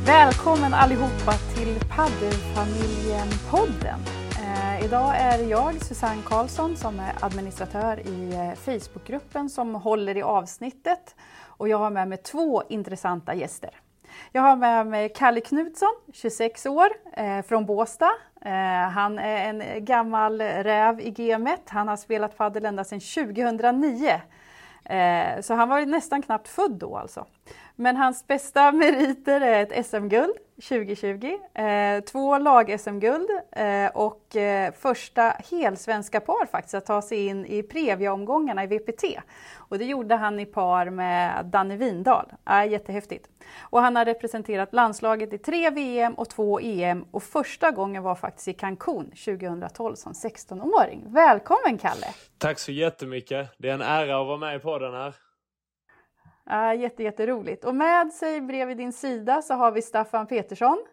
Välkommen allihopa till Paddelfamiljen-podden. Idag är jag Susanne Karlsson som är administratör i Facebookgruppen som håller i avsnittet. Och jag har med mig två intressanta gäster. Jag har med mig Kalle Knutsson, 26 år, från Båstad. Han är en gammal räv i gamet. Han har spelat paddel ända sedan 2009. Så han var nästan knappt född då alltså. Men hans bästa meriter är ett SM-guld 2020, 2 lag-SM-guld och första helsvenska par faktiskt att ta sig in i Previa-omgångarna i VPT. Och det gjorde han i par med Danny Windahl. Jättehäftigt. Och han har representerat landslaget i 3 VM och 2 EM och första gången var faktiskt i Cancun 2012 som 16-åring. Välkommen Kalle! Tack så jättemycket. Det är en ära att vara med i podden här. Jätteroligt. Och med sig bredvid din sida så har vi Staffan Petersson.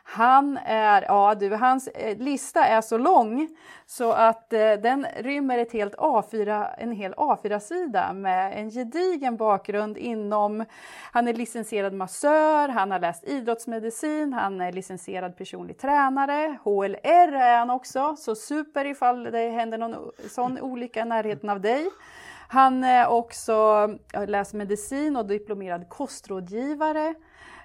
Hans lista är så lång så att den rymmer en hel A4-sida med en gedigen bakgrund inom, han är licensierad massör, han har läst idrottsmedicin, han är licensierad personlig tränare, HLR är han också, så super ifall det händer någon sån olycka i närheten av dig. Han är också läst medicin och diplomerad kostrådgivare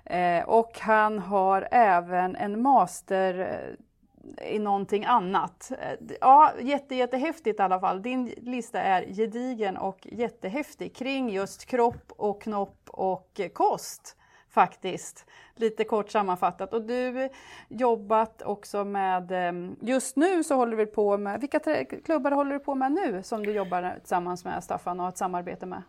och han har även en master i någonting annat. Ja, jättehäftigt i alla fall. Din lista är gedigen och jättehäftig kring just kropp och knopp och kost faktiskt. Lite kort sammanfattat. Och du jobbat också med, just nu så håller du på med, vilka klubbar håller du på med nu som du jobbar tillsammans med Staffan och har ett samarbete med?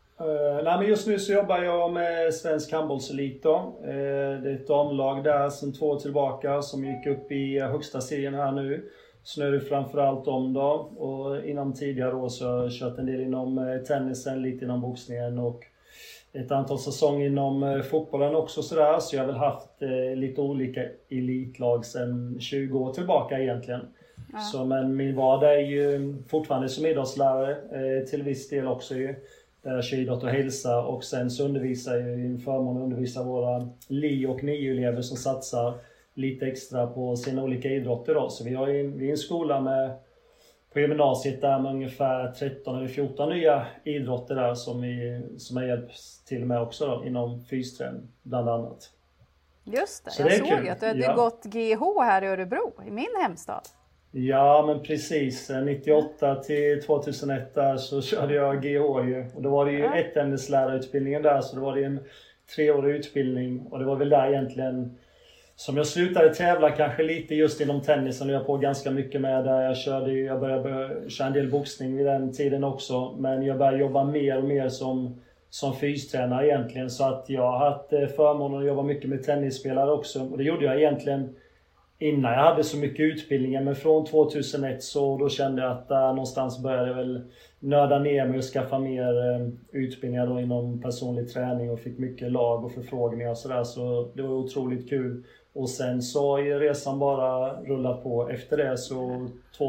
Men just nu så jobbar jag med Svensk handbollselit då. Det är ett damlag där sedan 2 år tillbaka som gick upp i högsta serien här nu. Så nu är det framförallt om då. Och inom tidigare år så har jag kört en del inom tennisen, lite inom boxningen och ett antal säsonger inom fotbollen också sådär. Så jag har väl haft lite olika elitlag sedan 20 år tillbaka egentligen. Ja. Så, men min vardag är ju fortfarande som idrottslärare till viss del också ju. Där jag kör idrott och hälsa och sen så undervisar jag i en förmån att undervisa våra LI- och NIU-elever som satsar lite extra på sina olika idrotter då. Så vi är en skola på gymnasiet där med ungefär 13 eller 14 nya idrotter där som har hjälpt till med också då, inom fysträning bland annat. Just det, jag såg att du hade gått GH här i Örebro, i min hemstad. Ja men precis, 98 till 2001 där så körde jag GH ju. Och då var det ju ett-ämneslärarutbildningen där så då var det en 3-årig utbildning. Och det var väl där egentligen som jag slutade tävla kanske lite just inom tennisen och jag på ganska mycket med där. Jag började köra en del boxning vid den tiden också. Men jag började jobba mer och mer som fystränare egentligen. Så att jag har haft förmånen att jobba mycket med tennisspelare också. Och det gjorde jag egentligen innan jag hade så mycket utbildningar. Men från 2001 så då kände jag att där någonstans började jag väl nörda ner mig och skaffa mer utbildningar då inom personlig träning. Och fick mycket lag och förfrågningar och sådär. Så det var otroligt kul. Och sen så har resan bara rullat på efter det. Så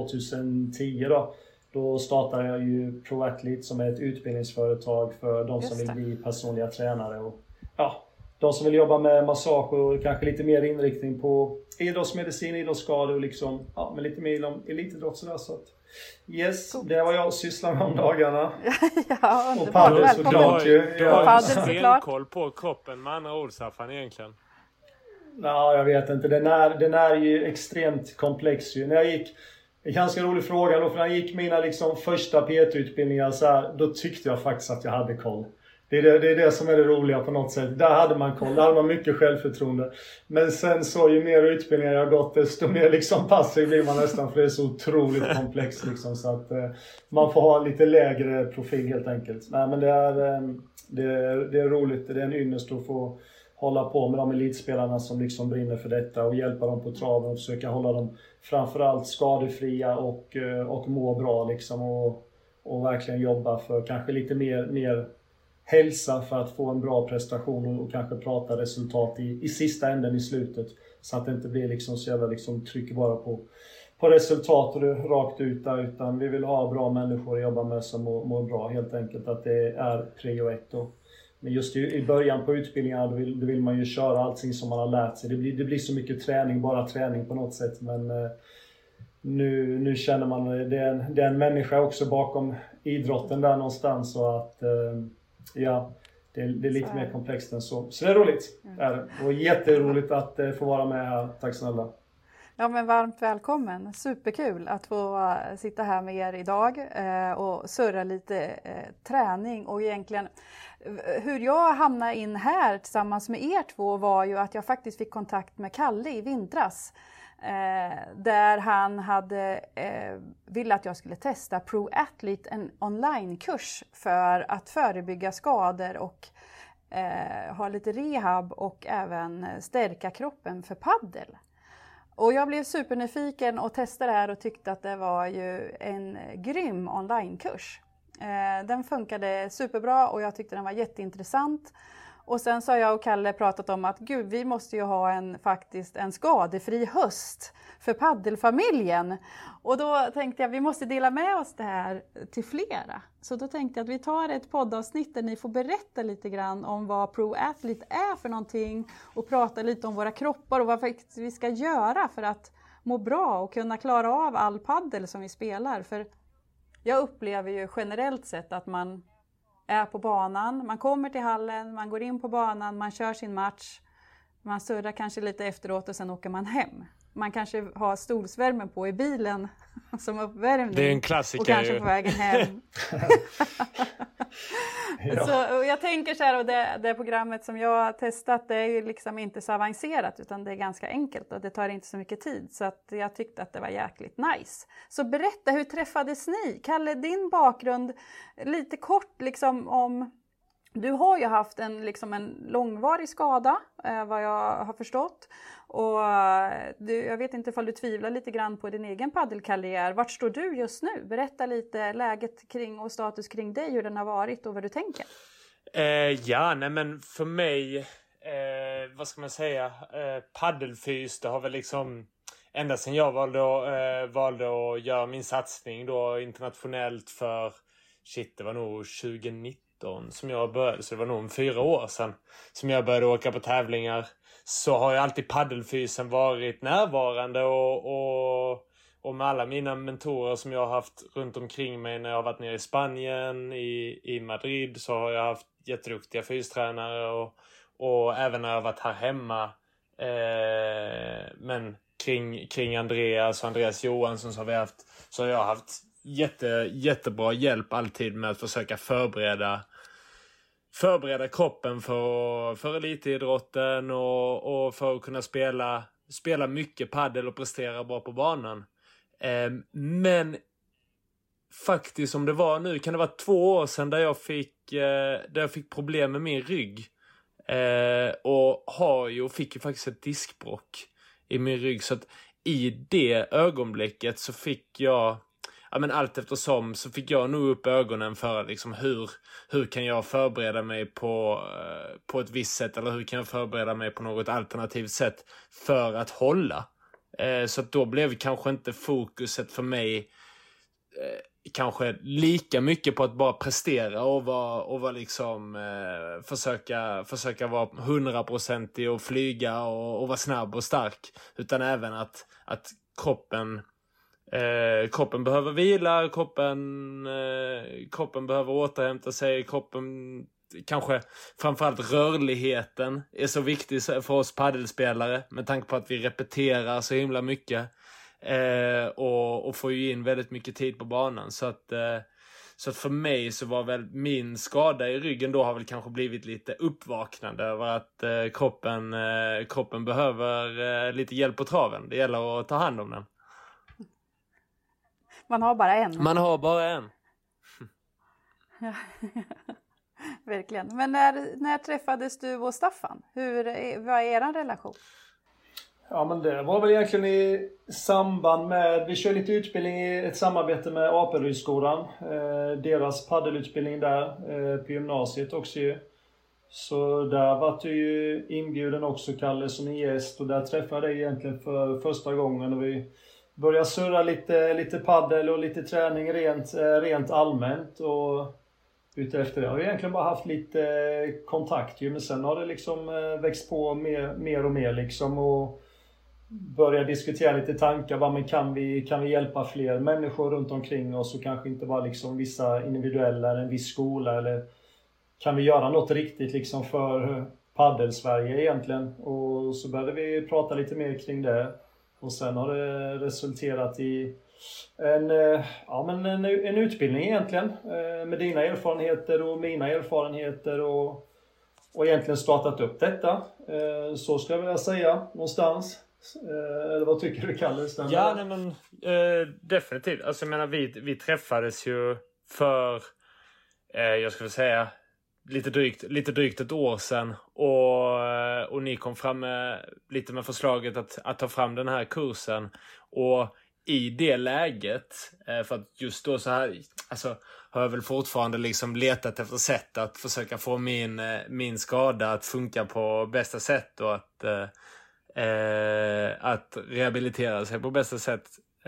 2010 då startade jag ju ProAthlete som är ett utbildningsföretag för de som vill bli personliga tränare. Och de som vill jobba med massage och kanske lite mer inriktning på idrottsmedicin, idrottsskador och liksom, men lite mer om elitidrott sådär. Så att, det var jag sysslar med om dagarna. Ja, och paddel såklart ju. Du har ju stenkoll på kroppen med andra ord, Staffan, egentligen. Nej, jag vet inte. Den är ju extremt komplex ju. När jag gick, en ganska rolig fråga då, för när jag gick mina liksom första PT-utbildningar så här, då tyckte jag faktiskt att jag hade koll. Det är det som är det roliga på något sätt. Där hade man koll, där hade man mycket självförtroende. Men sen så ju mer utbildningar jag har gått desto mer liksom passiv blir man nästan för det är så otroligt komplext liksom. Så att man får ha lite lägre profil helt enkelt. Nej men det är roligt, det är en ynnest att få hålla på med de elitspelarna som liksom brinner för detta och hjälpa dem på traven och försöka hålla dem framförallt skadefria och må bra liksom och verkligen jobba för kanske lite mer hälsa för att få en bra prestation och kanske prata resultat i sista änden i slutet så att det inte blir liksom så jävla liksom tryck bara på resultat och det rakt ut där, utan vi vill ha bra människor att jobba med som mår bra helt enkelt, att det är prio 1 då. Men just i början på utbildningarna då vill man ju köra allting som man har lärt sig. Det blir så mycket träning, bara träning på något sätt. Men nu känner man det är en människa också bakom idrotten där någonstans. Så att det är lite mer komplext än så. Så det är roligt. Och jätteroligt att få vara med här. Tack snälla. Ja, men varmt välkommen. Superkul att få sitta här med er idag och surra lite träning. Och egentligen hur jag hamnade in här tillsammans med er två var ju att jag faktiskt fick kontakt med Kalle i vintras. Där han ville att jag skulle testa Pro Athlete, en onlinekurs för att förebygga skador och ha lite rehab och även stärka kroppen för paddel. Och jag blev supernyfiken och testade det här och tyckte att det var ju en grym onlinekurs. Den funkade superbra och jag tyckte den var jätteintressant. Och sen så har jag och Kalle pratat om att gud, vi måste ju ha faktiskt en skadefri höst för paddelfamiljen. Och då tänkte jag vi måste dela med oss det här till flera. Så då tänkte jag att vi tar ett poddavsnitt där ni får berätta lite grann om vad Pro Athlete är för någonting. Och prata lite om våra kroppar och vad faktiskt vi ska göra för att må bra och kunna klara av all paddel som vi spelar. För jag upplever ju generellt sett att man är på banan, man kommer till hallen, man går in på banan, man kör sin match, man surrar kanske lite efteråt och sen åker man hem. Man kanske har stolsvärmen på i bilen som uppvärmning. Det är en klassiker. Och kanske på vägen hem. Så jag tänker så här, och det programmet som jag har testat, det är ju liksom inte så avancerat utan det är ganska enkelt och det tar inte så mycket tid. Så att jag tyckte att det var jäkligt nice. Så berätta, hur träffades ni? Kalle, din bakgrund, lite kort liksom om... Du har ju haft en långvarig skada, vad jag har förstått. Och jag vet inte ifall du tvivlar lite grann på din egen paddelkarriär. Vart står du just nu? Berätta lite läget kring och status kring dig, hur den har varit och vad du tänker. Men för mig, vad ska man säga, paddelfys, det har väl liksom... Ända sedan jag valde att göra min satsning då internationellt för, det var nog 2019. Som jag började, så det var nog 4 år sedan som jag började åka på tävlingar, så har ju alltid paddelfysen varit närvarande och med alla mina mentorer som jag har haft runt omkring mig när jag har varit nere i Spanien, i Madrid, så har jag haft jätteduktiga fystränare och även när jag har varit här hemma men kring Andreas Johansson så har jag haft jättebra hjälp alltid med att försöka förbereda kroppen för elitidrotten och för att kunna spela mycket paddel och prestera bra på banan. Men faktiskt, om det var nu, kan det vara 2 år sedan där jag fick problem med min rygg. Och fick ju faktiskt ett diskbråck i min rygg. Så att i det ögonblicket så fick jag... Ja, men allt eftersom så fick jag nog upp ögonen för liksom hur kan jag förbereda mig på ett visst sätt, eller hur kan jag förbereda mig på något alternativt sätt för att hålla. Så att då blev kanske inte fokuset för mig kanske lika mycket på att bara prestera och vara liksom försöka vara 100% och flyga och vara snabb och stark, utan även att kroppen behöver vila, kroppen behöver återhämta sig, kanske framförallt rörligheten är så viktig för oss paddelspelare med tanke på att vi repeterar så himla mycket och får ju in väldigt mycket tid på banan, så att för mig så var väl min skada i ryggen då har väl kanske blivit lite uppvaknande över att kroppen behöver lite hjälp på traven. Det gäller att ta hand om den. Man har bara en. Man har bara en. Ja, verkligen. Men när träffades du och Staffan? Vad är er relation? Ja, men det var väl egentligen i samband med... Vi kör lite utbildning i ett samarbete med Apelrydsskolan. Deras paddelutbildning där på gymnasiet också ju. Så där var du ju inbjuden också, Kalle, som en gäst. Och där träffade jag dig egentligen för första gången. Och vi började surra lite paddel och lite träning rent allmänt. Och Utefter det har vi egentligen bara haft lite kontakt ju, men sen har det liksom växt på mer och mer liksom, och börja diskutera lite tankar. Men kan vi hjälpa fler människor runt omkring oss, och kanske inte bara liksom vissa individuella eller en viss skola, eller kan vi göra något riktigt liksom för paddel-Sverige egentligen? Och så började vi prata lite mer kring det, och sen har det resulterat i en utbildning egentligen, med dina erfarenheter och mina erfarenheter, och egentligen startat upp detta. Så skulle jag vilja säga någonstans. Eller vad tycker du, Kalle? Ja, nej, men definitivt. Alltså jag menar, vi träffades ju för jag skulle säga lite drygt ett år sedan, och ni kom fram lite med förslaget att ta fram den här kursen. Och i det läget, för att just då så här, alltså, har jag väl fortfarande liksom letat efter sätt att försöka få min skada att funka på bästa sätt, och att rehabilitera sig på bästa sätt.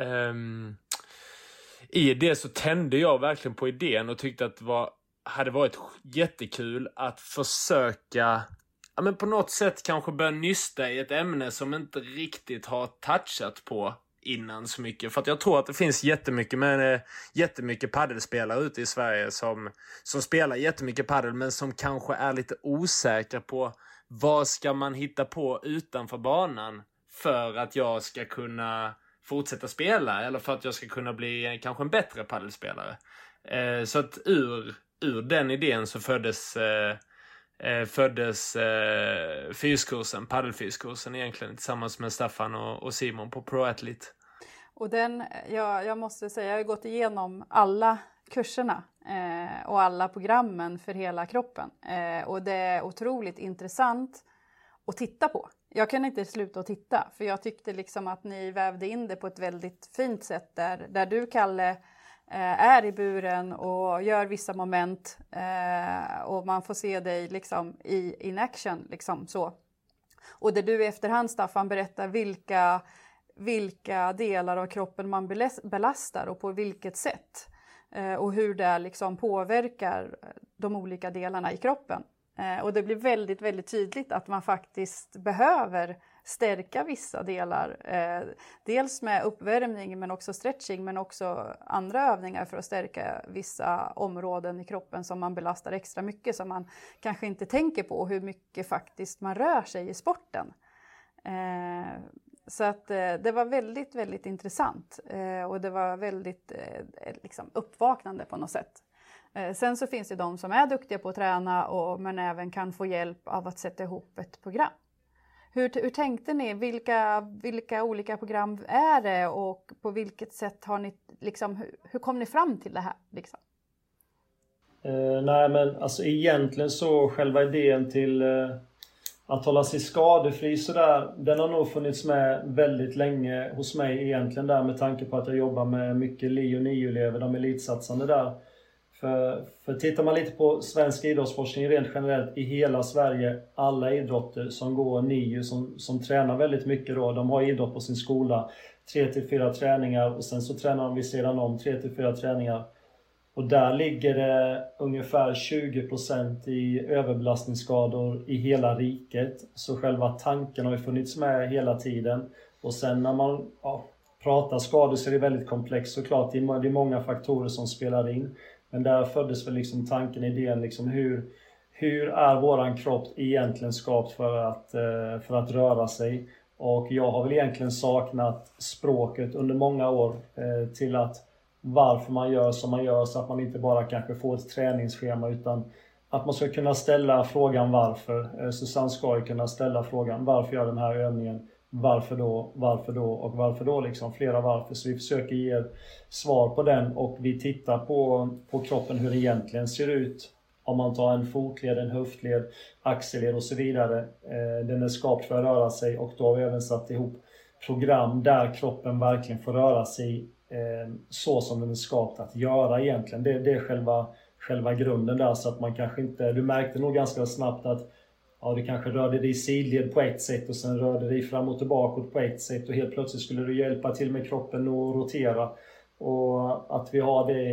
I det så tände jag verkligen på idén och tyckte att det hade varit jättekul att försöka, ja, men på något sätt kanske börja nysta i ett ämne som inte riktigt har touchat på innan så mycket. För att jag tror att det finns jättemycket paddelspelare ute i Sverige som spelar jättemycket paddel, men som kanske är lite osäkra på vad ska man hitta på utanför banan för att jag ska kunna fortsätta spela, eller för att jag ska kunna bli kanske en bättre paddelspelare. Så att ur den idén så föddes fyskursen, paddelfyskursen egentligen, tillsammans med Staffan och Simon på Pro Athlete. Och jag måste säga, jag har gått igenom alla kurserna och alla programmen för hela kroppen. Och det är otroligt intressant att titta på. Jag kan inte sluta att titta, för jag tyckte liksom att ni vävde in det på ett väldigt fint sätt där du, Kalle, är i buren och gör vissa moment, och man får se dig liksom in action liksom så. Och där du i efterhand, Staffan, berättar vilka delar av kroppen man belastar och på vilket sätt, och hur det liksom påverkar de olika delarna i kroppen. Och det blir väldigt, väldigt tydligt att man faktiskt behöver stärka vissa delar. Dels med uppvärmning, men också stretching, men också andra övningar för att stärka vissa områden i kroppen som man belastar extra mycket, som man kanske inte tänker på hur mycket faktiskt man rör sig i sporten. Så att det var väldigt, väldigt intressant, och det var väldigt liksom uppvaknande på något sätt. Sen så finns det de som är duktiga på att träna, men även kan få hjälp av att sätta ihop ett program. Hur tänkte ni? Vilka olika program är det, och på vilket sätt har ni liksom, hur kom ni fram till det här liksom? Nej, men alltså egentligen så själva idén till att hålla sig skadefri sådär, den har nog funnits med väldigt länge hos mig egentligen, där med tanke på att jag jobbar med mycket LI och NIU-elever, de elitsatsande där. För tittar man lite på svensk idrottsforskning rent generellt i hela Sverige, alla idrotter som går NIU, som tränar väldigt mycket då, de har idrott på sin skola, 3-4 träningar, och sen så tränar de vid sidan om 3-4 träningar. Och där ligger det ungefär 20% i överbelastningsskador i hela riket. Så själva tanken har ju funnits med hela tiden. Och sen när man pratar skador så är det väldigt komplext såklart. Det är många faktorer som spelar in. Men där föddes väl liksom tanken, idén liksom hur är våran kropp egentligen skapt för att röra sig. Och jag har väl egentligen saknat språket under många år till att varför man gör som man gör, så att man inte bara kanske får ett träningsschema, utan att man ska kunna ställa frågan varför. Susanne ska ju kunna ställa frågan varför gör den här övningen, varför då liksom, flera varför. Så vi försöker ge svar på den, och vi tittar på kroppen, hur det egentligen ser ut. Om man tar en fotled, en höftled, axelled och så vidare. Den är skapt för att röra sig, och då har vi även satt ihop program där kroppen verkligen får röra sig så som den är skapt att göra egentligen. Det är själva grunden där, så att man kanske inte, du märkte nog ganska snabbt att du kanske rörde dig i sidled på ett sätt och sen rörde dig fram och tillbaka på ett sätt, och helt plötsligt skulle du hjälpa till med kroppen och rotera. Och att vi har det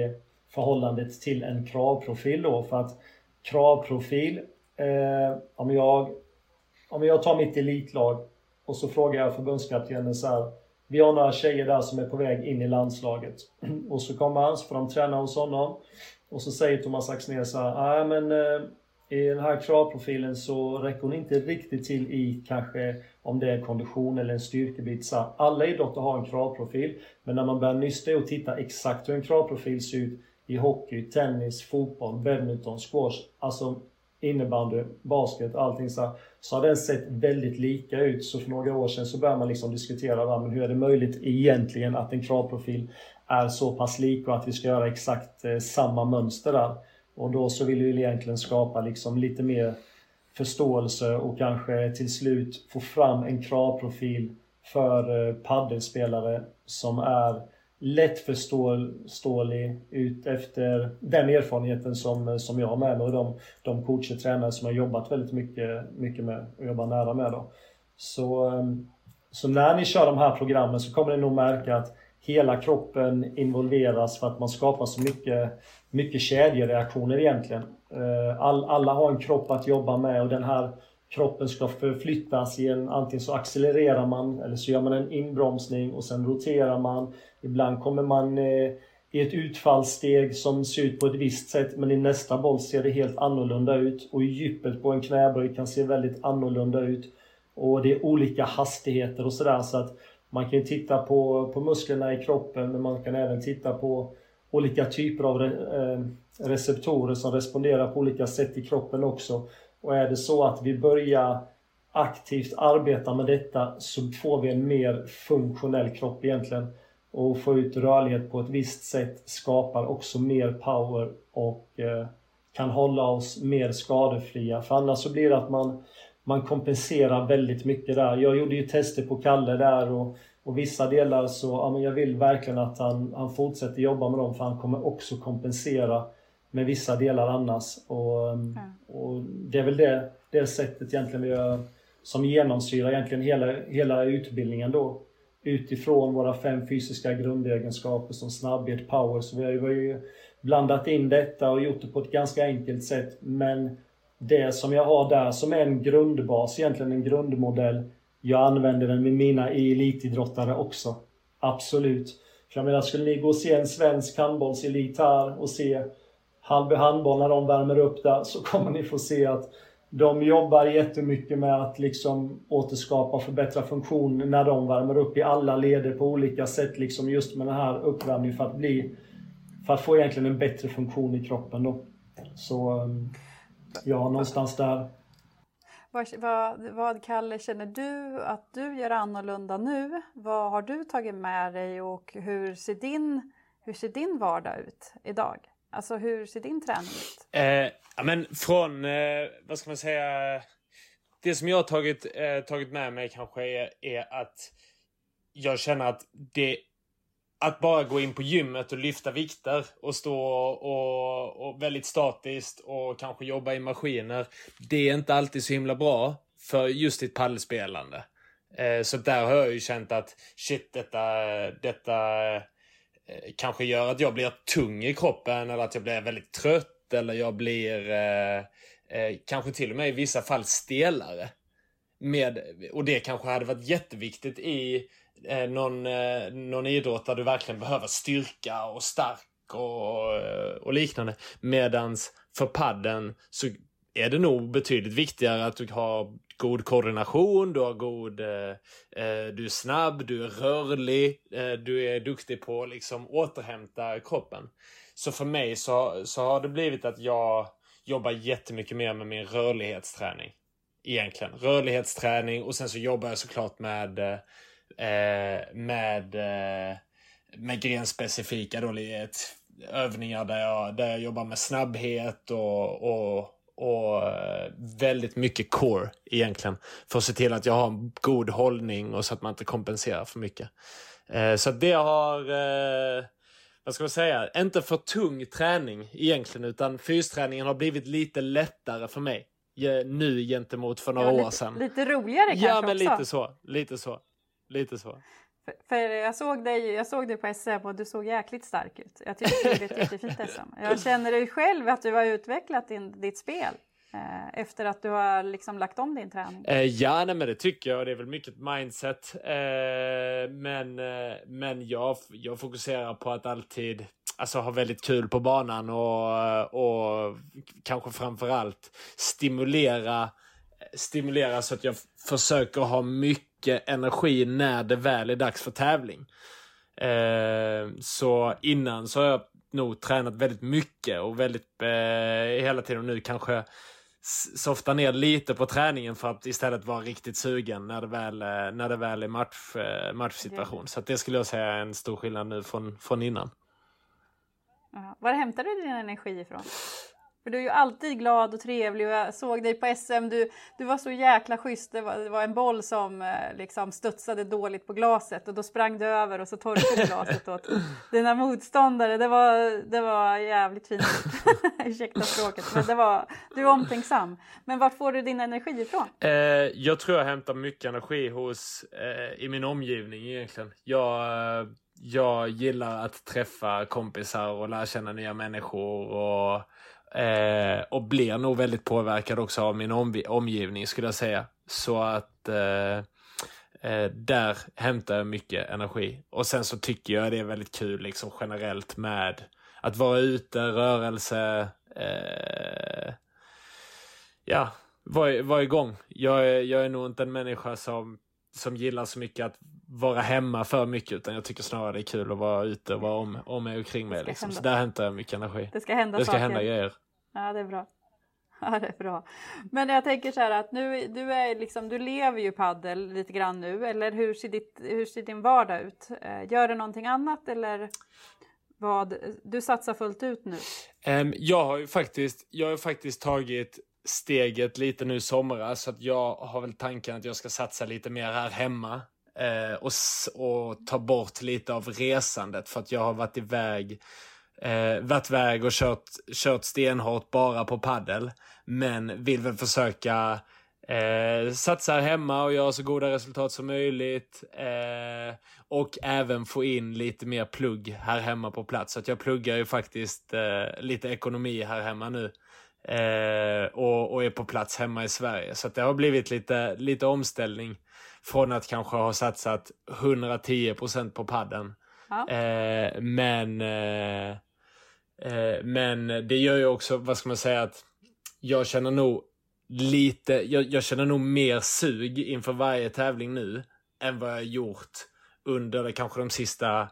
förhållandet till en kravprofil då. För att kravprofil, om jag tar mitt elitlag och så frågar jag förbundskaptenen så här: vi har några tjejer där som är på väg in i landslaget. Och så kommer han, så får de träna hos honom. Och så säger Thomas Axnér så här: men i den här kravprofilen så räcker hon inte riktigt till i kanske om det är en kondition eller en styrkebit. Så alla idrotter har en kravprofil. Men när man börjar nysta och titta exakt hur en kravprofil ser ut i hockey, tennis, fotboll, badminton, squash, alltså innebandy, basket, allting så har den sett väldigt lika ut. Så för några år sedan så började man liksom diskutera men hur är det möjligt egentligen att en kravprofil är så pass lik och att vi ska göra exakt samma mönster där. Och då så vill vi egentligen skapa liksom lite mer förståelse och kanske till slut få fram en kravprofil för paddelspelare som är lättförståelig ut efter den erfarenheten som jag har med mig och de coacher och tränare som har jobbat väldigt mycket med och jobbar nära med då. Så när ni kör de här programmen så kommer ni nog märka att hela kroppen involveras för att man skapar så mycket kedjereaktioner egentligen. Alla har en kropp att jobba med och den här kroppen ska förflyttas i antingen så accelererar man eller så gör man en inbromsning och sen roterar man. Ibland kommer man i ett utfallssteg som ser ut på ett visst sätt, men i nästa boll ser det helt annorlunda ut. Och djupet på en knäböj kan se väldigt annorlunda ut. Och det är olika hastigheter och sådär, så att man kan titta på musklerna i kroppen, men man kan även titta på olika typer av receptorer som responderar på olika sätt i kroppen också. Och är det så att vi börjar aktivt arbeta med detta så får vi en mer funktionell kropp egentligen. Och få ut rörlighet på ett visst sätt skapar också mer power och kan hålla oss mer skadefria. För annars så blir det att man kompenserar väldigt mycket där. Jag gjorde ju tester på Kalle där och vissa delar så men jag vill verkligen att han fortsätter jobba med dem, för han kommer också kompensera med vissa delar annars. Och det är väl det sättet egentligen vi gör, som genomsyrar egentligen hela utbildningen då. Utifrån våra 5 fysiska grundegenskaper som snabbhet, power. Så vi har ju blandat in detta och gjort det på ett ganska enkelt sätt. Men det som jag har där som är en grundbas, egentligen en grundmodell, jag använder den med mina elitidrottare också. Absolut. För jag menar, skulle ni gå och se en svensk handbollselit här och se Hallby handboll när de värmer upp där, så kommer ni få se att de jobbar jättemycket med att liksom återskapa och förbättra funktion när de värmer upp i alla leder på olika sätt, liksom just med den här uppvärmningen för att få egentligen en bättre funktion i kroppen då. Så ja, någonstans där. Vad Kalle, känner du att du gör annorlunda nu? Vad har du tagit med dig och hur ser din vardag ut idag? Alltså hur ser din träning ut? Men från, vad ska man säga, det som jag har tagit med mig kanske är att jag känner att att bara gå in på gymmet och lyfta vikter och stå och väldigt statiskt och kanske jobba i maskiner, det är inte alltid så himla bra för just ditt paddelspelande. Så där har jag ju känt att shit, detta kanske gör att jag blir tung i kroppen, eller att jag blir väldigt trött, eller jag blir kanske till och med i vissa fall stelare. Och det kanske hade varit jätteviktigt i någon idrott där du verkligen behöver styrka och stark och liknande. Medans för padden så är det nog betydligt viktigare att du har god koordination, du är snabb, du är rörlig, du är duktig på att liksom återhämta kroppen. Så för mig så har det blivit att jag jobbar jättemycket mer med min rörlighetsträning. Egentligen. Rörlighetsträning, och sen så jobbar jag såklart med grenspecifika övningar där jag jobbar med snabbhet och väldigt mycket core egentligen, för att se till att jag har en god hållning och så att man inte kompenserar för mycket. Så det har vad ska man säga, inte för tung träning egentligen, utan fysträningen har blivit lite lättare för mig nu gentemot för några år sedan. Lite roligare kanske också. Ja, men lite så. För jag såg dig på SM och du såg jäkligt stark ut. Jag tyckte det blev ett jättefint SM. Jag känner dig själv att du har utvecklat ditt spel efter att du har liksom lagt om din träning. Ja, nej, men det tycker jag. Det är väl mycket mindset. Men jag fokuserar på att alltid ha väldigt kul på banan och kanske framförallt stimulera så att jag försöker ha mycket energi när det väl är dags för tävling. Så innan så har jag nog tränat väldigt mycket och väldigt hela tiden nu kanske softa ner lite på träningen för att istället vara riktigt sugen när det väl är matchsituation. Så att det skulle jag säga är en stor skillnad nu från innan. Ja. Var hämtar du din energi ifrån? För du är ju alltid glad och trevlig och jag såg dig på SM, du var så jäkla schysst. Det var en boll som liksom studsade dåligt på glaset och då sprang du över och så torkade glaset åt dina motståndare. Det var jävligt fint. Ursäkta språket, men du är omtänksam. Men vart får du din energi ifrån? Jag tror jag hämtar mycket energi i min omgivning egentligen. Jag gillar att träffa kompisar och lära känna nya människor och blir nog väldigt påverkad också av min omgivning skulle jag säga. Så att där hämtar jag mycket energi. Och sen så tycker jag det är väldigt kul liksom generellt med att vara ute, rörelse, vara igång. Jag är nog inte en människa som gillar så mycket att vara hemma för mycket, utan jag tycker snarare det är kul att vara ute och vara om mig och kring mig. Liksom. Så där hämtar jag mycket energi. Det ska hända grejer. Ja, det är bra. Ja, det är bra. Men jag tänker så här att du lever ju paddel lite grann nu, eller hur ser din vardag ut? Gör du någonting annat eller vad? Du satsar fullt ut nu? Jag har ju faktiskt tagit steget lite nu i somras, så att jag har väl tanken att jag ska satsa lite mer här hemma och ta bort lite av resandet, för att jag har varit iväg och kört stenhårt bara på paddel, men vill väl försöka satsa här hemma och göra så goda resultat som möjligt, och även få in lite mer plugg här hemma på plats. Så att jag pluggar ju faktiskt lite ekonomi här hemma nu. Och är på plats hemma i Sverige. Så att det har blivit lite omställning från att kanske ha satsat 110% på padden. Ja. Men det gör ju också, vad ska man säga, att jag känner nog mer sug inför varje tävling nu än vad jag gjort under kanske de sista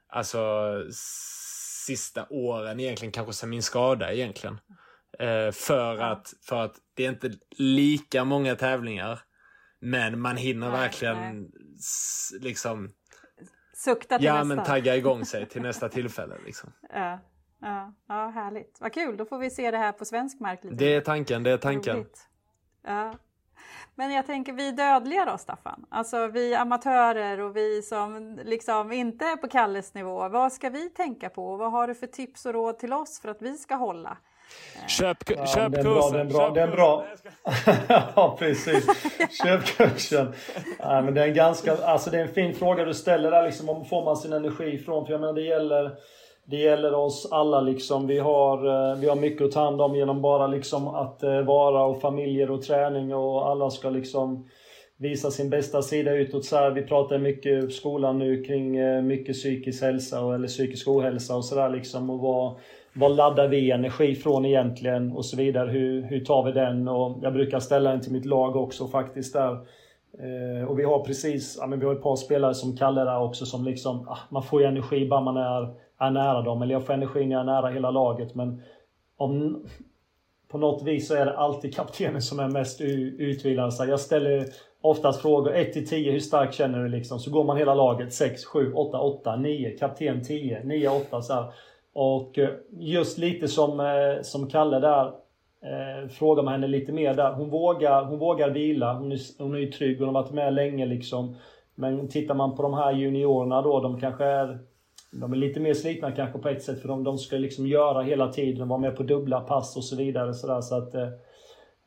åren egentligen, kanske sedan min skada egentligen. För att det är inte lika många tävlingar, men man hinner verkligen liksom sukta till nästa. Men tagga igång sig till nästa tillfälle liksom. Ja, härligt. Vad kul, då får vi se det här på svensk mark lite. Det är tanken. Ja. Men jag tänker, vi dödliga då, Staffan. Alltså vi amatörer och vi som liksom inte är på Kalles nivå. Vad ska vi tänka på? Vad har du för tips och råd till oss för att vi ska hålla? Köp kursen. Det är bra. Ja, precis. Köp kursen. Ja, men det är det är en fin fråga du ställer där, liksom, om får man sin energi ifrån. För jag menar, det gäller oss alla liksom. Vi har mycket att ta hand om genom bara liksom att vara, och familjer och träning, och alla ska liksom visa sin bästa sida utåt. Så här, vi pratar mycket i skolan nu kring mycket psykisk hälsa eller psykisk ohälsa och sådär liksom, och vad laddar vi energi från egentligen och så vidare. Hur tar vi den? Och jag brukar ställa den till mitt lag också faktiskt där. Och vi har vi har ett par spelare som kallar det också, som liksom, man får ju energi bara man är nära dem. Eller jag får energi när jag är nära hela laget. Men på något vis så är det alltid kaptenen som är mest utvilad. Så jag ställer oftast frågor 1-10, hur stark känner du liksom? Så går man hela laget 6, 7, 8, 8, 9, kapten 10, 9, 8 så här. Och just lite som Kalle där, frågar man henne lite mer där. Hon vågar vila, hon är ju trygg, hon har varit med länge liksom. Men tittar man på de här juniorerna då, de är lite mer slitna kanske på ett sätt, för de ska liksom göra hela tiden, vara med på dubbla pass och så vidare. Så att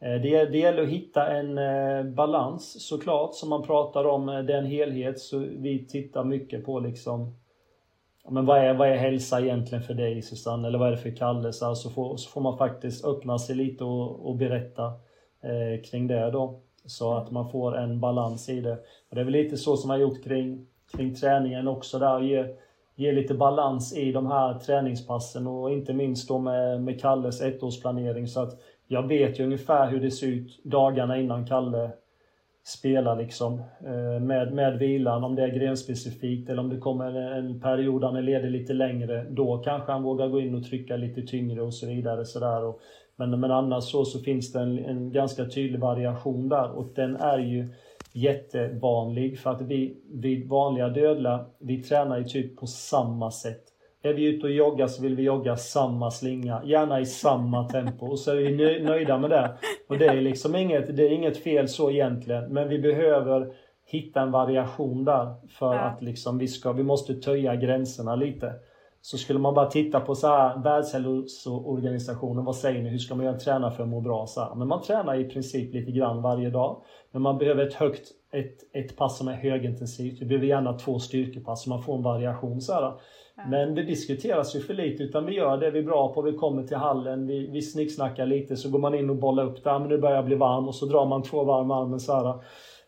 Det gäller att hitta en balans såklart, som man pratar om, den helhet. Så vi tittar mycket på liksom, men vad är hälsa egentligen för dig, Susanne? Eller vad är det för Kalle? Så får man faktiskt öppna sig lite och berätta kring det då. Så att man får en balans i det. Och det är väl lite så som jag har gjort kring träningen också där. Ge lite balans i de här träningspassen. Och inte minst då med Kalles ettårsplanering. Så att jag vet ju ungefär hur det ser ut dagarna innan Kalle spelar liksom. Med vilan, om det är grenspecifikt eller om det kommer en period där han är ledig lite längre. Då kanske han vågar gå in och trycka lite tyngre och så vidare. Men annars så finns det en ganska tydlig variation där. Och den är ju jättevanlig. För att vi vanliga dödliga, vi tränar ju typ på samma sätt. Är vi ute och joggar så vill vi jogga samma slinga. Gärna i samma tempo. Och så är vi nöjda med det. Och det är liksom inget fel så egentligen. Men vi behöver hitta en variation där. För att liksom vi måste töja gränserna lite. Så skulle man bara titta på så här Världshälsoorganisationen, vad säger ni, hur ska man träna för att må bra? Så här. Men man tränar i princip lite grann varje dag. Men man behöver ett pass som är högintensivt. Vi behöver gärna 2 styrkepass så man får en variation. Så här. Men det diskuteras ju för lite, utan vi gör det vi är bra på. Vi kommer till hallen, vi snicksnackar lite, så går man in och bollar upp där, men det börjar bli varm och så drar man 2 varv med armen så här.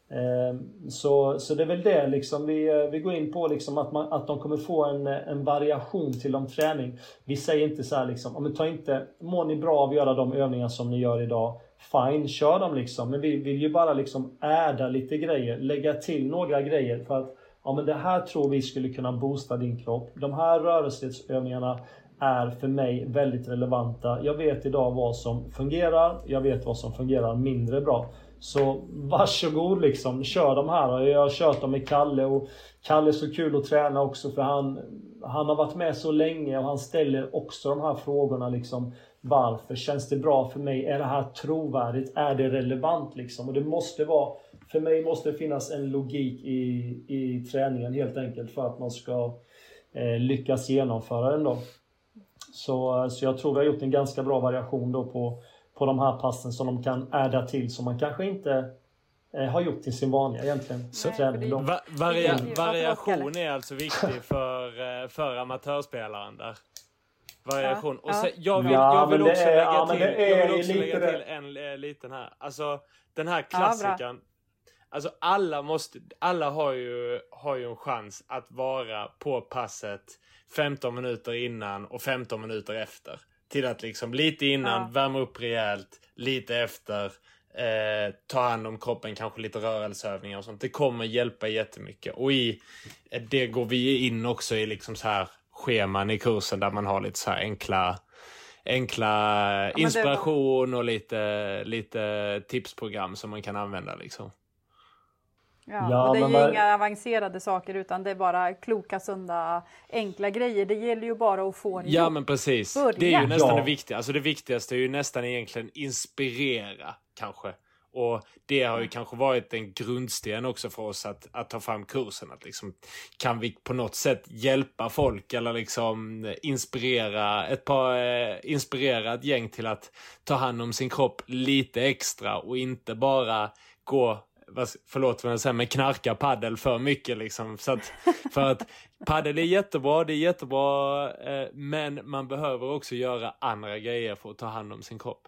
Så det är väl det liksom vi går in på liksom, att de kommer få en variation till om träning. Vi säger inte så här liksom, mår ni bra av att göra de övningar som ni gör idag, fine, kör dem liksom. Men vi vill ju bara liksom äda lite grejer, lägga till några grejer för att men det här tror vi skulle kunna boosta din kropp. De här rörelseövningarna är för mig väldigt relevanta. Jag vet idag vad som fungerar, jag vet vad som fungerar mindre bra. Så varsågod liksom, kör de här. Jag har kört dem med Kalle, och Kalle är så kul att träna också, för han har varit med så länge och han ställer också de här frågorna liksom. Varför känns det bra för mig? Är det här trovärdigt? Är det relevant liksom? Och det måste vara, för mig måste det finnas en logik i träningen helt enkelt för att man ska lyckas genomföra den då. Så jag tror vi har gjort en ganska bra variation då på de här passen som de kan adda till, som man kanske inte har gjort till sin vanliga egentligen. Så variation är alltså viktig för amatörsspelaren där. Variation. Och så, jag vill också lägga till en liten här. Alltså den här klassikern. Alltså alla har ju en chans att vara på passet 15 minuter innan och 15 minuter efter. Till att liksom lite innan värma upp rejält, lite efter ta hand om kroppen, kanske lite rörelseövningar och sånt. Det kommer hjälpa jättemycket. Och i det går vi in också i liksom så här scheman i kursen där man har lite så här enkla inspiration och lite tipsprogram som man kan använda liksom. Ja, och det är ju inga avancerade saker, utan det är bara kloka, sunda, enkla grejer. Det gäller ju bara att få det. Ja, men precis. Det är ju nästan det viktiga. Alltså det viktigaste är ju nästan egentligen inspirera kanske. Och det har ju kanske varit en grundsten också för oss att ta fram kursen. Att liksom, kan vi på något sätt hjälpa folk eller liksom inspirera ett gäng till att ta hand om sin kropp lite extra och inte bara gå, förlåt vad jag säger, men knarka paddel för mycket liksom. Så att, för att paddel är jättebra, men man behöver också göra andra grejer för att ta hand om sin kropp.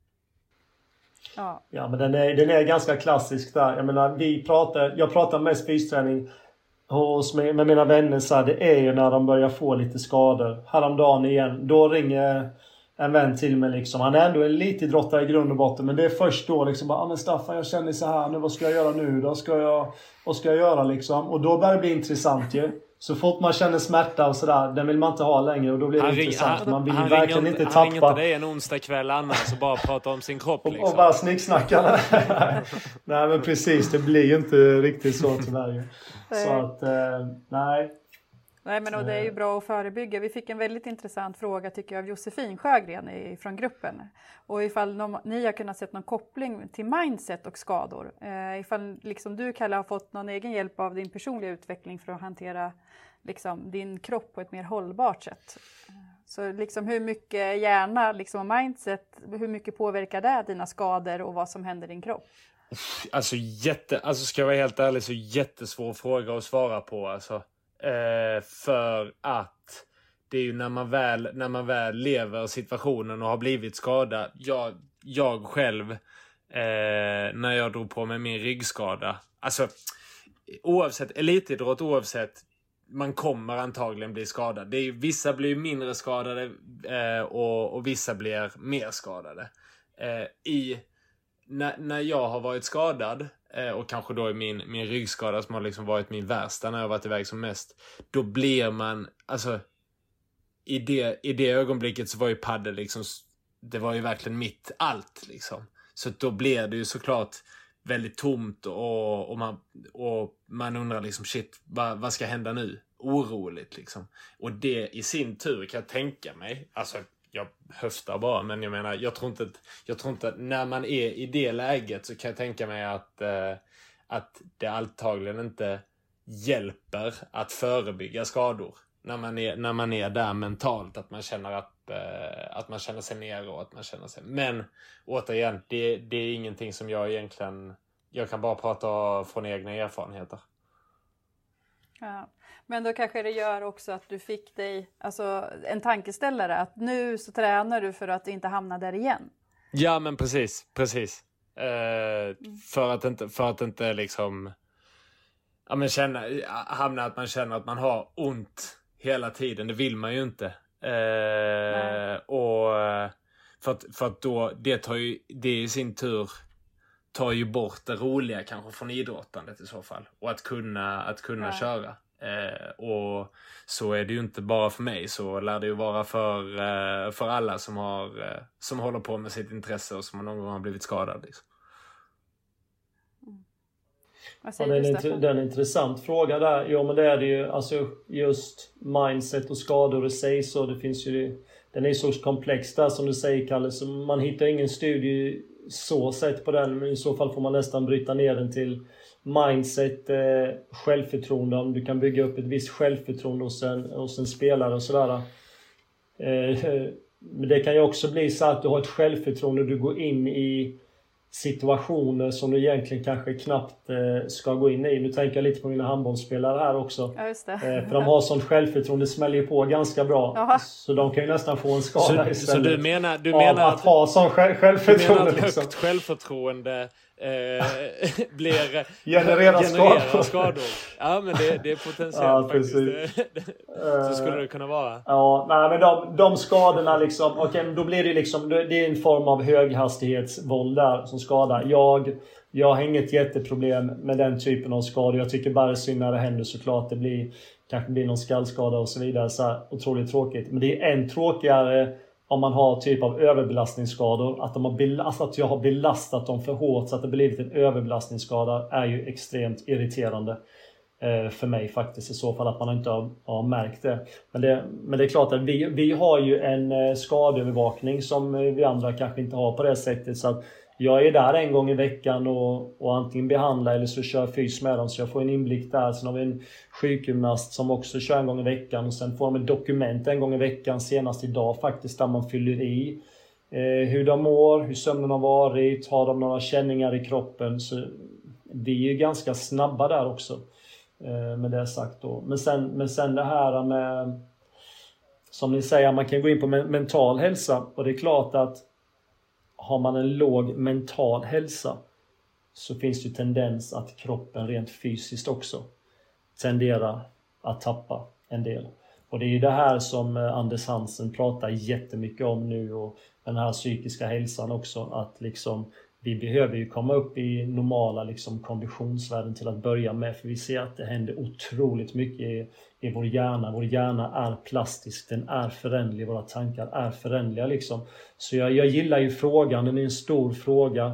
Ja, men den är ganska klassisk där. Jag menar, jag pratar mest fysträning med mina vänner så här, det är ju när de börjar få lite skador. Häromdagen igen, då ringer en vän till mig liksom. Han är ändå en elitidrottare i grund och botten, men det är först då liksom, men Staffan, jag känner så här nu, vad ska jag göra nu då? Vad ska jag göra liksom? Och då börjar det bli intressant ju. Så fort man känner smärta och sådär, den vill man inte ha längre, och då blir det intressant. Man vill verkligen inte tappa. Han ringer inte dig en onsdag kväll annars och bara prata om sin kropp liksom. Och bara snicksnacka. Nej, men precis, det blir ju inte riktigt så tyvärr ju. Så att, nej. Nej, men och det är ju bra att förebygga. Vi fick en väldigt intressant fråga tycker jag av Josefin Sjögren från gruppen. Och ifall ni har kunnat se någon koppling till mindset och skador. Ifall liksom du, Kalle, har fått någon egen hjälp av din personliga utveckling för att hantera liksom din kropp på ett mer hållbart sätt. Så liksom hur mycket hjärna liksom, och mindset, hur mycket påverkar det dina skador och vad som händer i din kropp? Alltså ska jag vara helt ärlig, så jättesvår fråga att svara på. Alltså. För att det är ju när man väl lever situationen och har blivit skadad. Jag själv, när jag drog på mig min ryggskada. Alltså, oavsett elitidrott, man kommer antagligen bli skadad. Vissa blir mindre skadade och vissa blir mer skadade. När jag har varit skadad, och kanske då i min ryggskada som har liksom varit min värsta när jag har varit iväg som mest, då blir man, alltså i det ögonblicket så var ju paddel liksom, det var ju verkligen mitt allt liksom. Så då blir det ju såklart väldigt tomt och man undrar liksom shit, vad ska hända nu? Oroligt liksom. Och det i sin tur kan jag tänka mig, alltså jag höftar bara, men jag menar, jag tror inte att när man är i det läget så kan jag tänka mig att det antagligen inte hjälper att förebygga skador. När man är där mentalt, att man känner att man känner sig ner och att man känner sig. Men återigen, det är ingenting som jag kan bara prata från egna erfarenheter. Ja. Men då kanske det gör också att du fick dig en tankeställare, att nu så tränar du för att inte hamna där igen. Ja, men precis. För att inte liksom hamna att man känner att man har ont hela tiden. Det vill man ju inte. Och för att då det i sin tur tar ju bort det roliga kanske från idrottandet i så fall, och att kunna köra. Och så är det ju inte bara för mig, så lär det ju vara för alla som håller på med sitt intresse och som någon gång har blivit skadad liksom. Det är en intressant fråga där. Ja, men det är det ju, alltså just mindset och skador i sig, så det finns ju, den är ju så komplex där som du säger, Kalle, så man hittar ingen studie så sett på den, men i så fall får man nästan bryta ner den till mindset, självförtroende, om du kan bygga upp ett visst självförtroende hos en spelare och sådär. Men det kan ju också bli så att du har ett självförtroende, du går in i situationer som du egentligen kanske knappt ska gå in i. Nu tänker jag lite på mina handbollsspelare här också. Ja, just det. För de har sånt självförtroende, smäller ju på ganska bra. Jaha. Så de kan ju nästan få en skada istället. Så du menar att ha sån självförtroende. Du menar att liksom. högt självförtroende genererar skador. Ja, men det är potentiellt faktiskt. Så skulle det kunna vara. Ja, nej, men de skadorna liksom, okej, då blir det liksom, det är en form av höghastighetsvåld där som skadar. Jag har inget jätteproblem med den typen av skador. Jag tycker bara synd när det händer, såklart. Det kanske blir någon skallskada och så vidare. Så här, otroligt tråkigt. Men det är än tråkigare om man har typ av överbelastningsskador. Att jag har belastat dem för hårt så att det blivit en överbelastningsskada är ju extremt irriterande för mig faktiskt, i så fall, att man inte har märkt det. Men det är klart att vi har ju en skadeövervakning som vi andra kanske inte har på det sättet, så att jag är där en gång i veckan och antingen behandlar eller så kör fys med dem, så jag får en inblick där. Sen har vi en sjukgymnast som också kör en gång i veckan, och sen får de ett dokument en gång i veckan, senast idag faktiskt, där man fyller i hur de mår, hur sömnen har varit, har de några känningar i kroppen. Så vi är ju ganska snabba där också, med det sagt då. Men sen det här med, som ni säger, man kan gå in på mental hälsa, och det är klart att har man en låg mental hälsa så finns det tendens att kroppen rent fysiskt också tenderar att tappa en del. Och det är ju det här som Anders Hansen pratar jättemycket om nu, och den här psykiska hälsan också, att liksom vi behöver ju komma upp i normala liksom konditionsvärden till att börja med, för vi ser att det händer otroligt mycket i vår hjärna. Vår hjärna är plastisk, den är föränderlig, våra tankar är föränderliga liksom. Så jag gillar ju frågan, den är en stor fråga,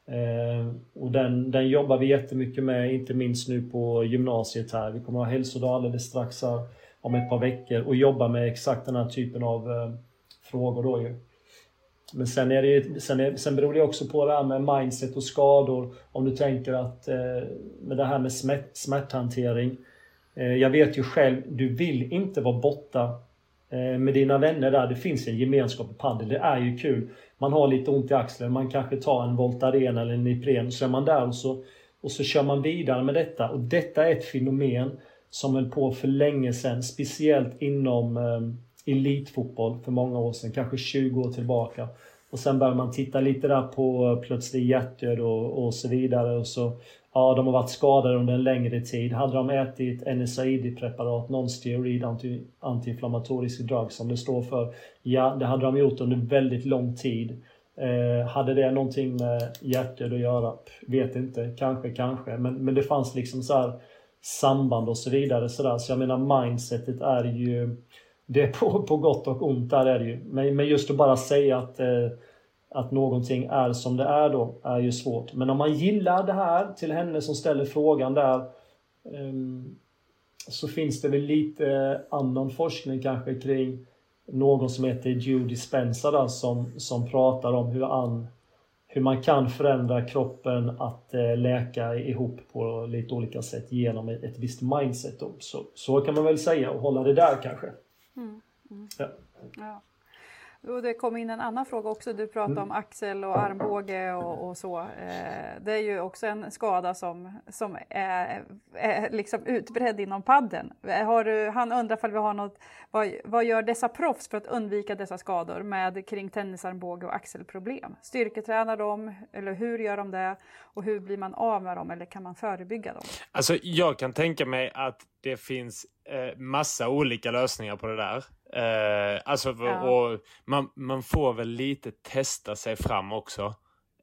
och den jobbar vi jättemycket med, inte minst nu på gymnasiet här. Vi kommer att ha hälsodag alldeles strax här om ett par veckor och jobba med exakt den här typen av frågor då ju. Men sen beror det också på det här med mindset och skador. Om du tänker att med det här med smärthantering. Jag vet ju själv, du vill inte vara borta med dina vänner där. Det finns en gemenskap i padel. Det är ju kul. Man har lite ont i axeln. Man kanske tar en Voltaren eller en Ipren. Så är man där och så kör man vidare med detta. Och detta är ett fenomen som höll på för länge sedan. Speciellt inom elitfotboll för många år sedan. Kanske 20 år tillbaka. Och sen börjar man titta lite där på plötslig hjärtdöd och så vidare. Och så, ja, de har varit skadade under en längre tid. Hade de ätit NSAID-preparat, non-steroid anti-inflammatorisk drug som det står för. Ja, det hade de gjort under väldigt lång tid. Hade det någonting med hjärtdöd att göra? Vet inte, kanske. Men det fanns liksom så här samband och så vidare. Så jag menar, mindsetet är ju... Det är på gott och ont, där är det ju. Men just att bara säga att någonting är som det är då är ju svårt. Men om man gillar det här, till henne som ställer frågan där, så finns det väl lite annan forskning kanske kring någon som heter Joe Dispenza där, som pratar om hur man kan förändra kroppen att läka ihop på lite olika sätt genom ett visst mindset då. Så kan man väl säga, och hålla det där kanske. Ja. Och det kom in en annan fråga också. Du pratade om axel och armbåge och så. Det är ju också en skada som är liksom utbredd inom padden. Han undrar ifall vi har något, vad gör dessa proffs för att undvika dessa skador kring tennisarmbåge och axelproblem? Styrketränar de, eller hur gör de det? Och hur blir man av med dem, eller kan man förebygga dem? Alltså, jag kan tänka mig att det finns massa olika lösningar på det där. Och man får väl lite testa sig fram också.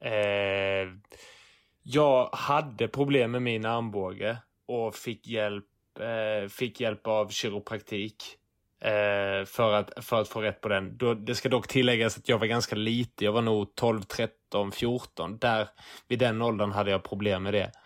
Jag hade problem med min armbåge och fick hjälp av kiropraktik för att få rätt på den. Det ska dock tilläggas att jag var ganska lite. Jag var nog 12, 13, 14. Vid den åldern hade jag problem med det.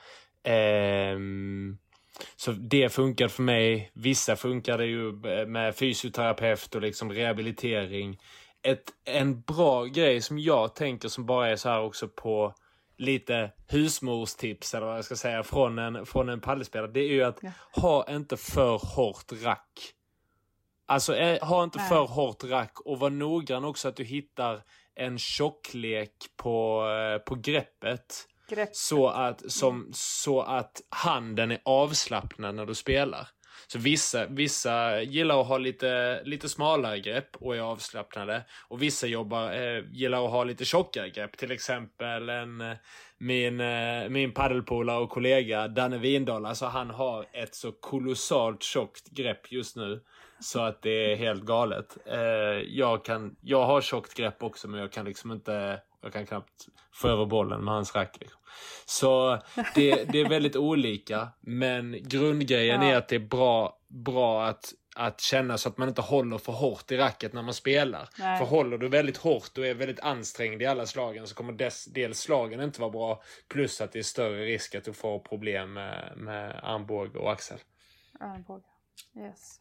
Så det funkar för mig. Vissa funkade ju med fysioterapeut och liksom rehabilitering. En bra grej som jag tänker, som bara är så här också på lite husmorstips, eller vad jag ska säga, från en paddelspelare, det är ju att ha inte för hårt rack. Alltså ha inte för hårt rack, och var noggrann också att du hittar en tjocklek på greppet. Så att handen är avslappnad när du spelar. Så vissa gillar att ha lite smalare grepp och är avslappnade. Och vissa gillar att ha lite tjockare grepp. Till exempel min paddelpolare och kollega Danne Windahl. Alltså han har ett så kolossalt tjockt grepp just nu, så att det är helt galet. Jag har tjockt grepp också, men jag kan knappt få över bollen med hans rack. Liksom. Så det är väldigt olika. Men grundgrejen är att det är bra att känna så att man inte håller för hårt i racket när man spelar. Nej. För håller du väldigt hårt och är väldigt ansträngd i alla slagen, så kommer dels slagen inte vara bra. Plus att det är större risk att du får problem med armbåge och axel. Armbåge, yes.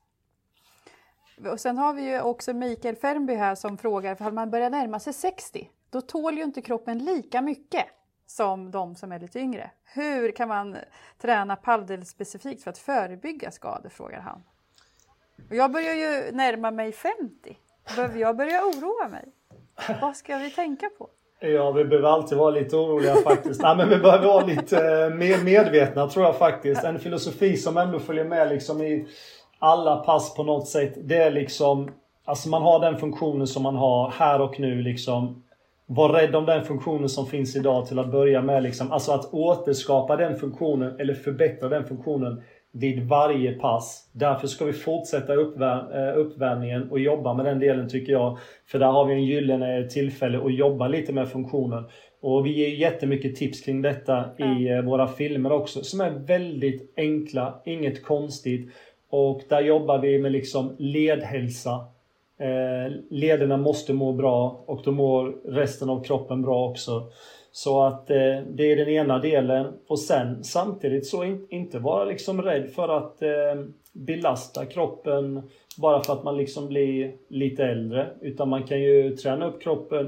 Och sen har vi ju också Mikael Fernby här som frågar, för om man börjar närma sig 60, då tål ju inte kroppen lika mycket som de som är lite yngre. Hur kan man träna paddel specifikt för att förebygga skador, frågar han. Och jag börjar ju närma mig 50. Jag börjar oroa mig. Vad ska vi tänka på? Ja, vi behöver alltid vara lite oroliga faktiskt. Nej, men vi behöver vara lite mer medvetna, tror jag faktiskt. En filosofi som ändå följer med liksom i alla pass på något sätt. Det är liksom, alltså man har den funktionen som man har här och nu liksom. Var rädd om den funktionen som finns idag till att börja med liksom. Alltså att återskapa den funktionen eller förbättra den funktionen vid varje pass. Därför ska vi fortsätta uppvärmningen och jobba med den delen, tycker jag. För där har vi en gyllene tillfälle att jobba lite med funktionen. Och vi ger jättemycket tips kring detta i våra filmer också, som är väldigt enkla, inget konstigt. Och där jobbar vi med liksom ledhälsa. Lederna måste må bra, och då mår resten av kroppen bra också. Så att det är den ena delen. Och sen samtidigt så inte vara liksom rädd för att belasta kroppen bara för att man liksom blir lite äldre. Utan man kan ju träna upp kroppen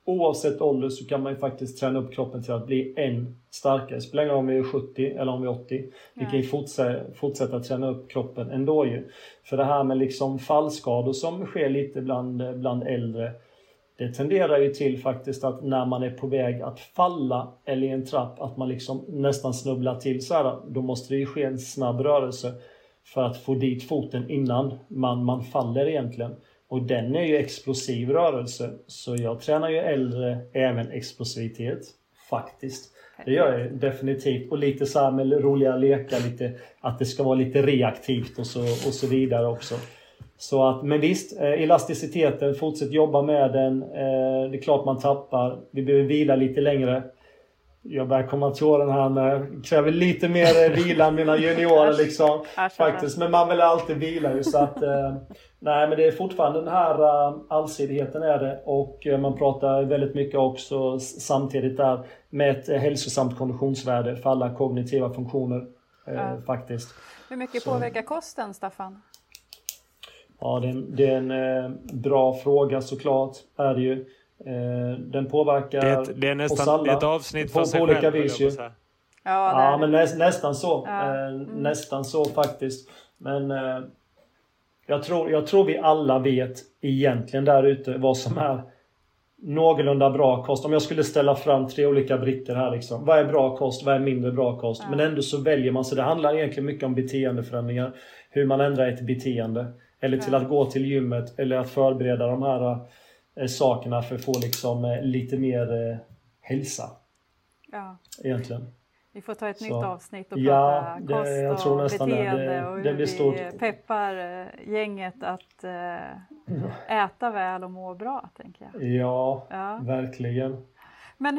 oavsett ålder så kan man ju faktiskt träna upp kroppen till att bli än starkare. Spelar ingen roll om vi är 70 eller om vi är 80. Vi kan ju fortsätta träna upp kroppen ändå ju. För det här med liksom fallskador som sker lite bland äldre. Det tenderar ju till faktiskt att när man är på väg att falla eller i en trapp att man liksom nästan snubblar till så här. Då måste det ju ske en snabb rörelse för att få dit foten innan man faller egentligen. Och den är ju explosiv rörelse. Så jag tränar ju äldre även explosivitet. Faktiskt. Det gör jag definitivt. Och lite så här med roliga lekar. Lite, att det ska vara lite reaktivt och så vidare också. Så att, men visst, elasticiteten, fortsätt jobba med den. Det är klart man tappar. Vi behöver vila lite längre. Jag börjar komma till åren här med kräver lite mer vila än mina juniorer liksom. Faktiskt, men man vill alltid vila ju så att nej, men det är fortfarande den här allsidigheten är det, och man pratar väldigt mycket också samtidigt där med ett hälsosamt konditionsvärde för alla kognitiva funktioner faktiskt. Hur mycket påverkar kosten, Staffan? Ja, det är en bra fråga såklart, är det ju. Den påverkar det är nästan, oss alla. Det är ett avsnitt för sig olika själv. vis ju. Ja, men nästan så. Nästan så faktiskt. Men jag tror vi alla vet egentligen där ute vad som är någorlunda bra kost. Om jag skulle ställa fram 3 olika brickor här liksom. Vad är bra kost? Vad är mindre bra kost? Men ändå så väljer man. Så det handlar egentligen mycket om beteendeförändringar. Hur man ändrar ett beteende. Eller till att gå till gymmet. Eller att förbereda de här sakerna för att få liksom lite mer hälsa. Ja. Egentligen. Vi får ta ett nytt avsnitt och prata kost och beteende och hur vi peppar gänget att äta väl och må bra, tänker jag. Ja, verkligen. Men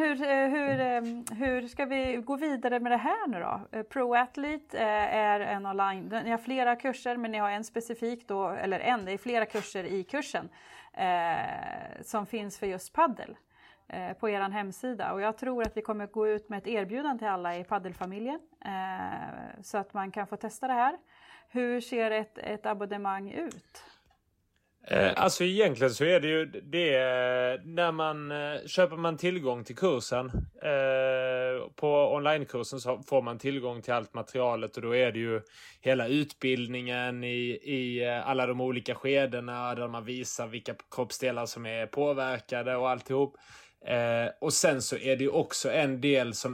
hur ska vi gå vidare med det här nu då? ProAthlete är en online, ni har flera kurser, men ni har en specifik då, det är flera kurser i kursen som finns för just paddel på er hemsida. Och jag tror att vi kommer gå ut med ett erbjudande till alla i paddelfamiljen så att man kan få testa det här. Hur ser ett abonnemang ut? Alltså egentligen så är det ju när man köper man tillgång till kursen på onlinekursen, så får man tillgång till allt materialet, och då är det ju hela utbildningen i alla de olika skedena där man visar vilka kroppsdelar som är påverkade och alltihop. Och sen så är det ju också en del som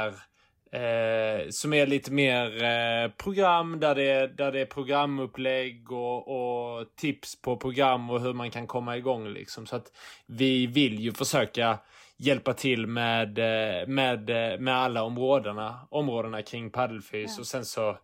är lite mer program där det är programupplägg och tips på program och hur man kan komma igång liksom. Så att vi vill ju försöka hjälpa till med alla områdena kring paddelfys. Och sen så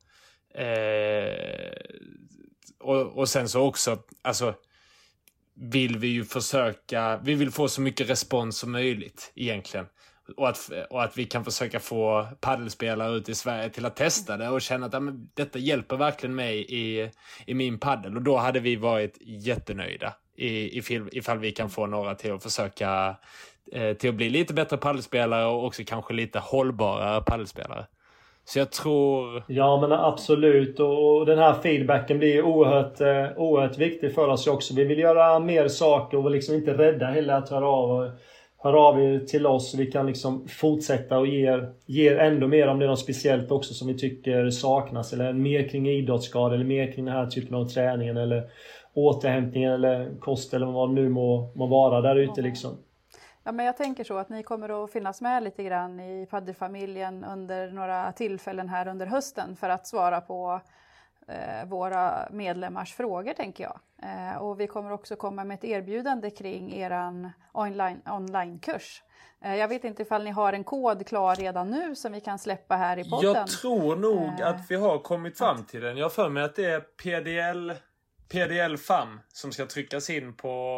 och sen så också, alltså, vill vi ju vi vill få så mycket respons som möjligt egentligen. Och att vi kan försöka få paddelspelare ut i Sverige till att testa det och känna att detta hjälper verkligen mig i min paddel. Och då hade vi varit jättenöjda ifall vi kan få några till att försöka till att bli lite bättre paddelspelare och också kanske lite hållbara paddelspelare. Så jag tror... Ja, men absolut. Och den här feedbacken blir oerhört viktig för oss också. Vi vill göra mer saker och liksom inte rädda heller att hör av er till oss. Vi kan liksom fortsätta och ge ännu mer om det är något speciellt också som vi tycker saknas. Eller mer kring idrottsskador eller mer kring den här typen av träningen eller återhämtningen eller kost eller vad det nu må vara där ute liksom. Ja, men jag tänker så att ni kommer att finnas med lite grann i paddelfamiljen under några tillfällen här under hösten för att svara på våra medlemmars frågor, tänker jag. Och vi kommer också komma med ett erbjudande kring eran online-kurs. Jag vet inte ifall ni har en kod klar redan nu som vi kan släppa här i podden. Jag tror nog att vi har kommit fram till den. Jag har för mig att det är PDL-FAM som ska tryckas in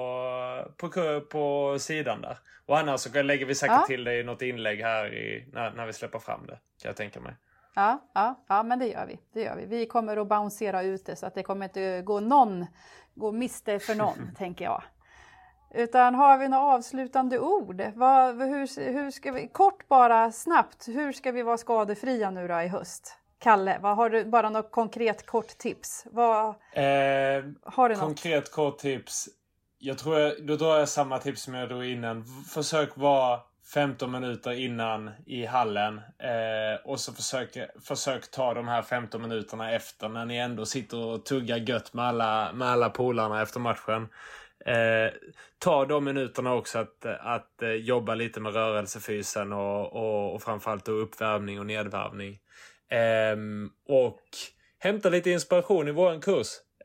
på sidan där. Och annars så lägger vi säkert till det i något inlägg här när vi släpper fram det, kan jag tänka mig. Ja, men det gör vi. Vi kommer att bouncera ut det så att det kommer inte gå miste för någon, tänker jag. Utan har vi några avslutande ord? Hur ska vi, kort bara snabbt, hur ska vi vara skadefria nu då i höst? Kalle, har du bara något konkret kort tips? Har du något? Konkret kort tips. Då drar jag samma tips som jag drog innan. Försök vara 15 minuter innan i hallen. Och så försök ta de här 15 minuterna efter när ni ändå sitter och tuggar gött med alla polarna efter matchen. Ta de minuterna också att jobba lite med rörelsefysen och framförallt då uppvärmning och nedvärmning. Och hämta lite inspiration i våran kurs.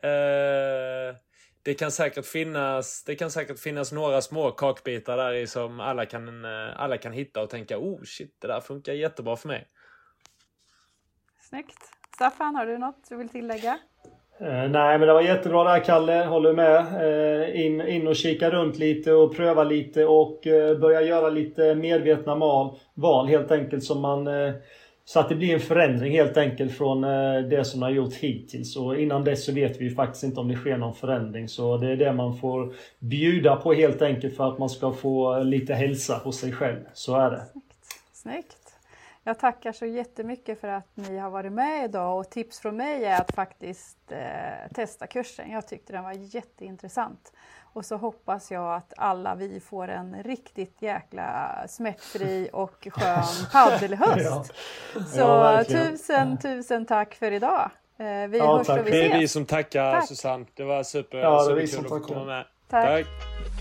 Det kan säkert finnas några små kakbitar där i som alla kan hitta och tänka, shit, det där funkar jättebra för mig. Snyggt. Staffan, har du något du vill tillägga? Nej, men det var jättebra där, Kalle. Håller med. In och kika runt lite och pröva lite och börja göra lite medvetna val helt enkelt så att det blir en förändring helt enkelt från det som har gjort hittills. Och innan dess så vet vi ju faktiskt inte om det sker någon förändring. Så det är det man får bjuda på helt enkelt för att man ska få lite hälsa hos sig själv. Så är det. Snyggt. Jag tackar så jättemycket för att ni har varit med idag. Och tips från mig är att faktiskt testa kursen. Jag tyckte den var jätteintressant. Och så hoppas jag att alla vi får en riktigt jäkla smärtfri och skön paddelhöst. Så tusen tack för idag. Vi hörs och vi ses. Det är vi som tackar, Susanne. Det var superkul att få komma med. Tack.